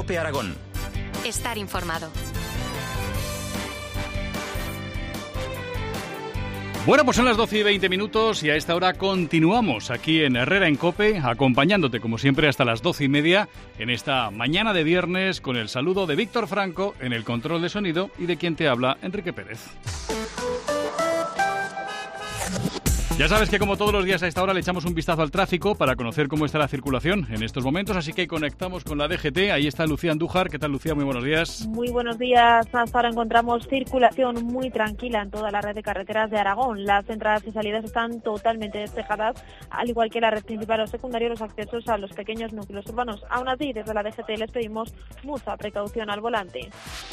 COPE Aragón. Estar informado. Bueno, pues son las 12 y 20 minutos y a esta hora continuamos aquí en Herrera en COPE, acompañándote como siempre hasta las 12 y media en esta mañana de viernes con el saludo de Víctor Franco en el control de sonido y de quien te habla, Enrique Pérez. Ya sabes que como todos los días a esta hora le echamos un vistazo al tráfico para conocer cómo está la circulación en estos momentos, así que conectamos con la DGT. Ahí está Lucía Andújar. ¿Qué tal, Lucía? Muy buenos días. Muy buenos días. Hasta ahora encontramos circulación muy tranquila en toda la red de carreteras de Aragón. Las entradas y salidas están totalmente despejadas, al igual que la red principal o secundaria, los accesos a los pequeños núcleos urbanos. Aún así, desde la DGT les pedimos mucha precaución al volante.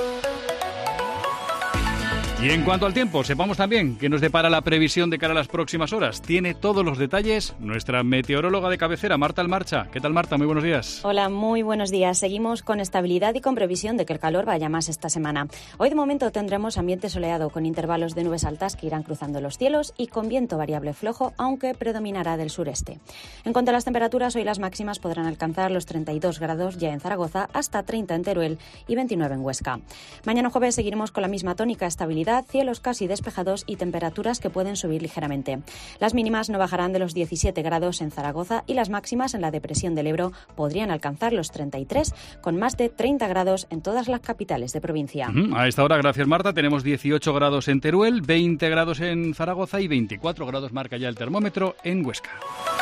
Y en cuanto al tiempo, sepamos también qué nos depara la previsión de cara a las próximas horas. Tiene todos los detalles nuestra meteoróloga de cabecera, Marta Almarcha. ¿Qué tal, Marta? Muy buenos días. Hola, muy buenos días. Seguimos con estabilidad y con previsión de que el calor vaya más esta semana. Hoy de momento tendremos ambiente soleado con intervalos de nubes altas que irán cruzando los cielos y con viento variable flojo, aunque predominará del sureste. En cuanto a las temperaturas, hoy las máximas podrán alcanzar los 32 grados ya en Zaragoza, hasta 30 en Teruel y 29 en Huesca. Mañana jueves seguiremos con la misma tónica, estabilidad, cielos casi despejados y temperaturas que pueden subir ligeramente. Las mínimas no bajarán de los 17 grados en Zaragoza y las máximas en la depresión del Ebro podrían alcanzar los 33, con más de 30 grados en todas las capitales de provincia. A esta hora, gracias Marta, tenemos 18 grados en Teruel, 20 grados en Zaragoza y 24 grados marca ya el termómetro en Huesca.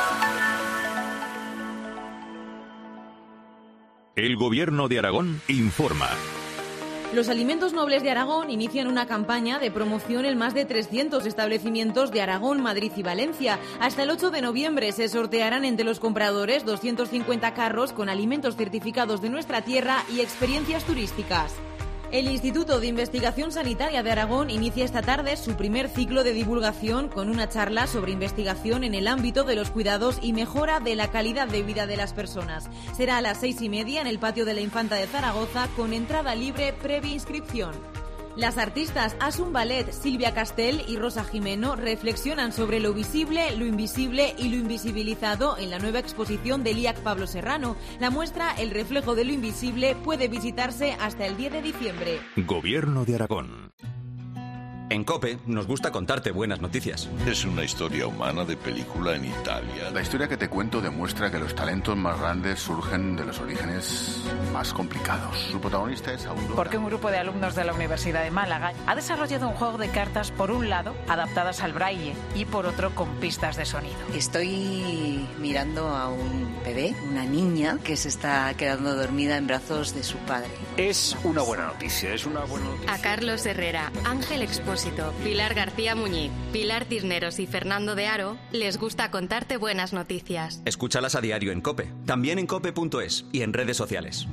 El Gobierno de Aragón informa. Los Alimentos Nobles de Aragón inician una campaña de promoción en más de 300 establecimientos de Aragón, Madrid y Valencia. Hasta el 8 de noviembre se sortearán entre los compradores 250 carros con alimentos certificados de nuestra tierra y experiencias turísticas. El Instituto de Investigación Sanitaria de Aragón inicia esta tarde su primer ciclo de divulgación con una charla sobre investigación en el ámbito de los cuidados y mejora de la calidad de vida de las personas. Será a las 6:30 en el patio de la Infanta de Zaragoza con entrada libre previa inscripción. Las artistas Asun Ballet, Silvia Castel y Rosa Jimeno reflexionan sobre lo visible, lo invisible y lo invisibilizado en la nueva exposición del IAC Pablo Serrano. La muestra El reflejo de lo invisible puede visitarse hasta el 10 de diciembre. Gobierno de Aragón. En COPE nos gusta contarte buenas noticias. Es una historia humana de película en Italia. La historia que te cuento demuestra que los talentos más grandes surgen de los orígenes más complicados. Su protagonista es Aurora. Porque un grupo de alumnos de la Universidad de Málaga ha desarrollado un juego de cartas, por un lado, adaptadas al braille y por otro, con pistas de sonido. Estoy mirando a un bebé, una niña, que se está quedando dormida en brazos de su padre. Es una buena noticia, A Carlos Herrera, Ángel Expósito, Pilar García Muñiz, Pilar Cisneros y Fernando de Aro les gusta contarte buenas noticias. Escúchalas a diario en COPE, también en cope.es y en redes sociales.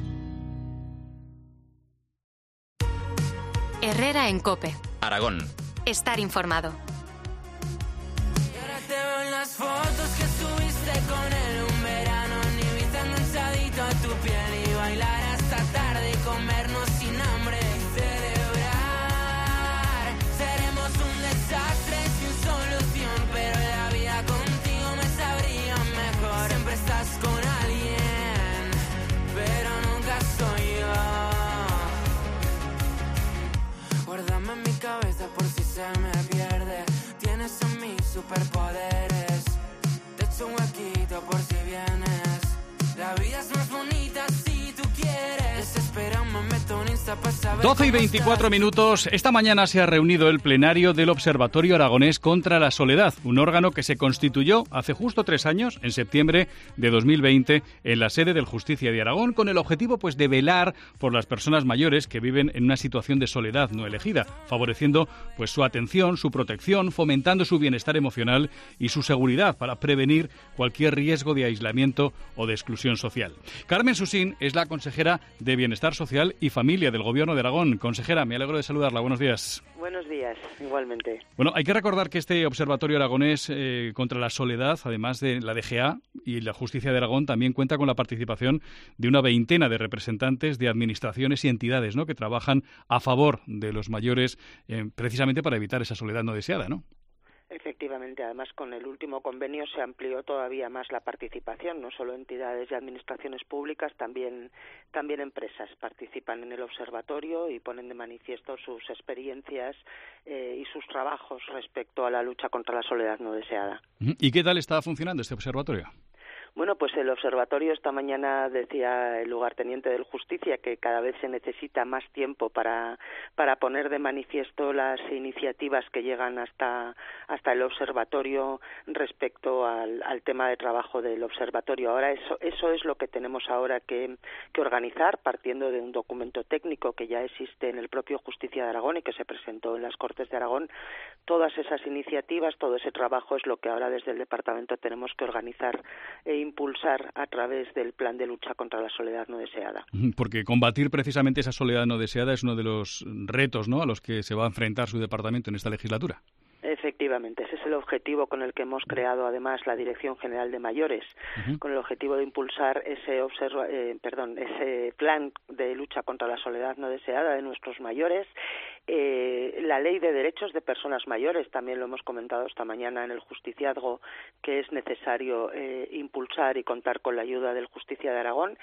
Herrera en COPE. Aragón. Estar informado. Y ahora te veo en las fotos que subiste con él un verano, ni viste enganchadito a tu piel y bailar hasta tarde y comernos sin hambre y celebrar. Seremos un desastre sin solución, pero la vida contigo me sabría mejor. Siempre estás con alguien, pero nunca soy yo. Guárdame en mi cabeza por si se me pierde. Tienes en mí superpoderes. Te echo un huequito por si vienes. La vida es más bonita si tú quieres. Desesperame, meto un Insta para saber 12 y 24 minutos. Esta mañana se ha reunido el plenario del Observatorio Aragonés contra la Soledad, un órgano que se constituyó hace justo 3 años, en septiembre de 2020, en la sede del Justicia de Aragón, con el objetivo de velar por las personas mayores que viven en una situación de soledad no elegida, favoreciendo su atención, su protección, fomentando su bienestar emocional y su seguridad para prevenir cualquier riesgo de aislamiento o de exclusión social. Carmen Susín es la consejera de Bienestar Social y Familia del Gobierno de Aragón. Consejera, me alegro de saludarla. Buenos días. Buenos días, igualmente. Bueno, hay que recordar que este Observatorio Aragonés contra la Soledad, además de la DGA y la Justicia de Aragón, también cuenta con la participación de una veintena de representantes de administraciones y entidades, ¿no?, que trabajan a favor de los mayores precisamente para evitar esa soledad no deseada, ¿no? Efectivamente, además con el último convenio se amplió todavía más la participación, no solo entidades y administraciones públicas, también empresas participan en el observatorio y ponen de manifiesto sus experiencias y sus trabajos respecto a la lucha contra la soledad no deseada. ¿Y qué tal está funcionando este observatorio? Bueno, pues el observatorio esta mañana decía el lugarteniente del Justicia que cada vez se necesita más tiempo para poner de manifiesto las iniciativas que llegan hasta el observatorio respecto al tema de trabajo del observatorio. Ahora eso es lo que tenemos ahora que organizar, partiendo de un documento técnico que ya existe en el propio Justicia de Aragón y que se presentó en las Cortes de Aragón. Todas esas iniciativas, todo ese trabajo es lo que ahora desde el departamento tenemos que organizar e impulsar a través del plan de lucha contra la soledad no deseada. Porque combatir precisamente esa soledad no deseada es uno de los retos, ¿no?, a los que se va a enfrentar su departamento en esta legislatura. Efectivamente, ese es el objetivo con el que hemos creado además la Dirección General de Mayores, con el objetivo de impulsar ese plan de lucha contra la soledad no deseada de nuestros mayores. La Ley de Derechos de Personas Mayores, también lo hemos comentado esta mañana en el Justiciazgo, que es necesario impulsar y contar con la ayuda del Justicia de Aragón.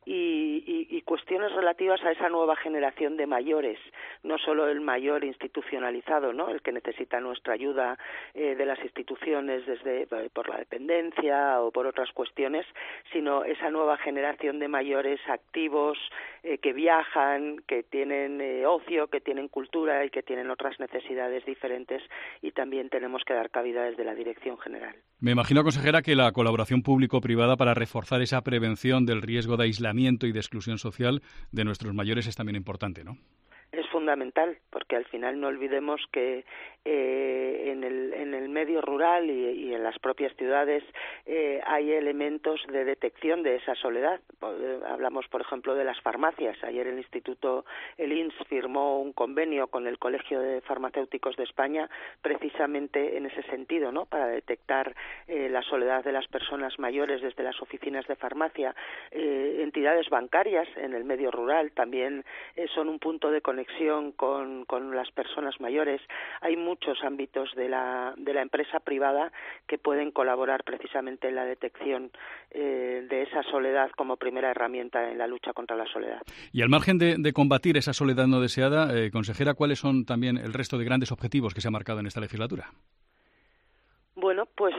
Y cuestiones relativas a esa nueva generación de mayores, no solo el mayor institucionalizado, ¿no?, el que necesita nuestra ayuda de las instituciones por la dependencia o por otras cuestiones, sino esa nueva generación de mayores activos que viajan, que tienen ocio, que tienen cultura y que tienen otras necesidades diferentes, y también tenemos que dar cabida desde la Dirección General. Me imagino, consejera, que la colaboración público-privada para reforzar esa prevención del riesgo de aislamiento y de exclusión social de nuestros mayores es también importante, ¿no? Es fundamental, porque al final no olvidemos que en el medio rural y en las propias ciudades hay elementos de detección de esa soledad. Hablamos, por ejemplo, de las farmacias. Ayer el INS firmó un convenio con el Colegio de Farmacéuticos de España precisamente en ese sentido, ¿no?, para detectar la soledad de las personas mayores desde las oficinas de farmacia. Entidades bancarias en el medio rural también son un punto de conexión con las personas mayores. Hay muchos ámbitos de la empresa privada que pueden colaborar precisamente en la detección de esa soledad como primera herramienta en la lucha contra la soledad. Y al margen de combatir esa soledad no deseada, consejera, ¿cuáles son también el resto de grandes objetivos que se ha marcado en esta legislatura? Bueno, pues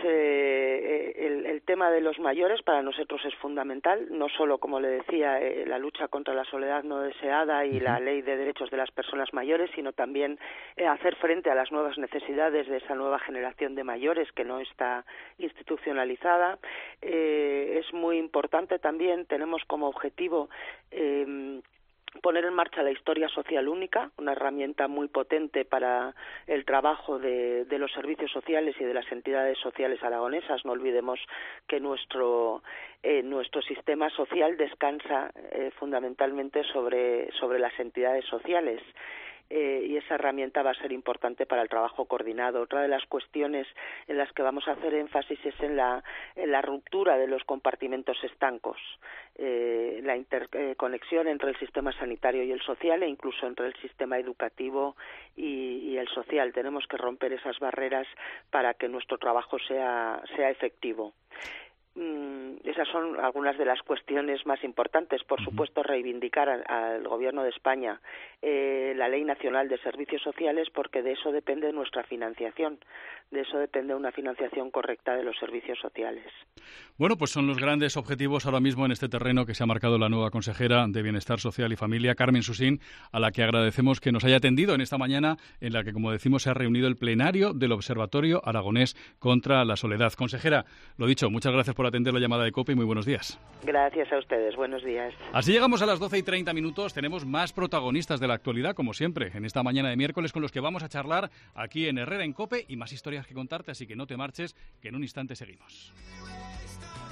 el tema de los mayores para nosotros es fundamental, no solo, como le decía, la lucha contra la soledad no deseada y la Ley de Derechos de las Personas Mayores, sino también hacer frente a las nuevas necesidades de esa nueva generación de mayores que no está institucionalizada. Es muy importante también, tenemos como objetivo poner en marcha la historia social única, una herramienta muy potente para el trabajo de los servicios sociales y de las entidades sociales aragonesas. No olvidemos que nuestro sistema social descansa fundamentalmente sobre las entidades sociales. Y esa herramienta va a ser importante para el trabajo coordinado. Otra de las cuestiones en las que vamos a hacer énfasis es en la ruptura de los compartimentos estancos, la interconexión entre el sistema sanitario y el social, e incluso entre el sistema educativo y el social. Tenemos que romper esas barreras para que nuestro trabajo sea efectivo. Esas son algunas de las cuestiones más importantes. Por supuesto, reivindicar al Gobierno de España la Ley Nacional de Servicios Sociales, porque de eso depende nuestra financiación, de eso depende una financiación correcta de los servicios sociales. Bueno, pues son los grandes objetivos ahora mismo en este terreno que se ha marcado la nueva consejera de Bienestar Social y Familia, Carmen Susín, a la que agradecemos que nos haya atendido en esta mañana en la que, como decimos, se ha reunido el plenario del Observatorio Aragonés contra la Soledad. Consejera, lo dicho, muchas gracias por atender la llamada de COPE y muy buenos días. Gracias a ustedes, buenos días. Así llegamos a las 12:30. Tenemos más protagonistas de la actualidad, como siempre, en esta mañana de miércoles, con los que vamos a charlar aquí en Herrera en COPE, y más historias que contarte, así que no te marches, que en un instante seguimos.